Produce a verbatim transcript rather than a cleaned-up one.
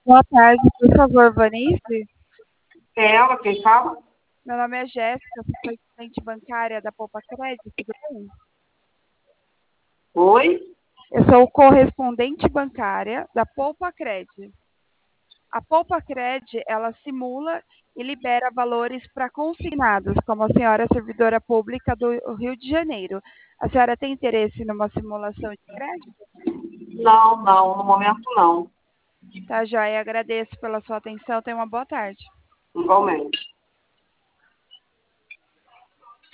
Boa tarde, por favor, Vanice. É ela quem fala? Meu nome é Jéssica, sou assistente bancária da Poupa Crédito, tudo bem? Oi? Eu sou correspondente bancária da Poupa Crédito. A Poupa Crédito, ela simula e libera valores para consignados, como a senhora é servidora pública do Rio de Janeiro. A senhora tem interesse numa simulação de crédito? Não, não, no momento não. Tá, joia. Agradeço pela sua atenção. Tenha uma boa tarde. Igualmente.